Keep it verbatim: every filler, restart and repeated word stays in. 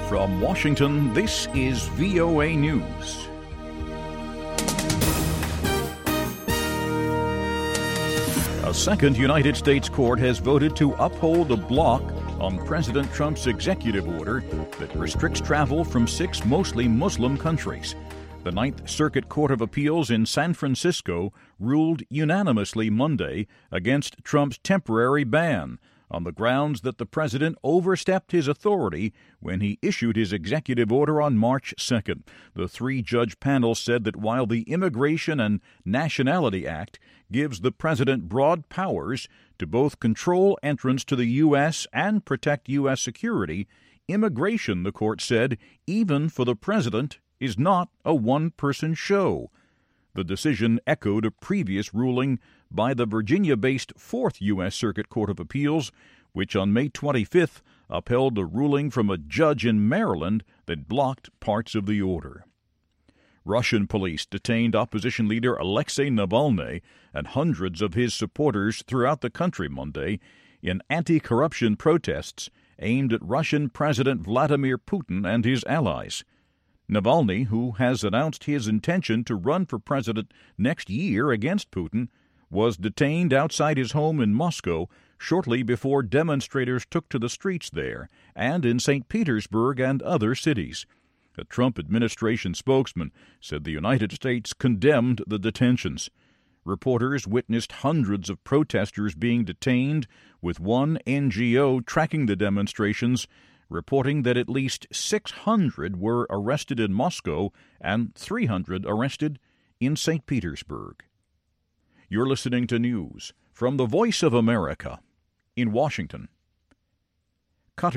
From Washington, this is V O A News. A second United States court has voted to uphold a block on President Trump's executive order that restricts travel from six mostly Muslim countries. The Ninth Circuit Court of Appeals in San Francisco ruled unanimously Monday against Trump's temporary ban on the grounds that the president overstepped his authority when he issued his executive order on March second. The three-judge panel said that while the Immigration and Nationality Act gives the president broad powers to both control entrance to the U S and protect U S security, immigration, the court said, even for the president, is not a one-person show. The decision echoed a previous ruling by the Virginia-based Fourth U S. Circuit Court of Appeals, which on May twenty-fifth upheld a ruling from a judge in Maryland that blocked parts of the order. Russian police detained opposition leader Alexei Navalny and hundreds of his supporters throughout the country Monday in anti-corruption protests aimed at Russian President Vladimir Putin and his allies. Navalny, who has announced his intention to run for president next year against Putin, was detained outside his home in Moscow shortly before demonstrators took to the streets there and in Saint Petersburg and other cities. A Trump administration spokesman said the United States condemned the detentions. Reporters witnessed hundreds of protesters being detained, with one N G O tracking the demonstrations, reporting that at least six hundred were arrested in Moscow and three hundred arrested in Saint Petersburg. You're listening to news from the Voice of America in Washington.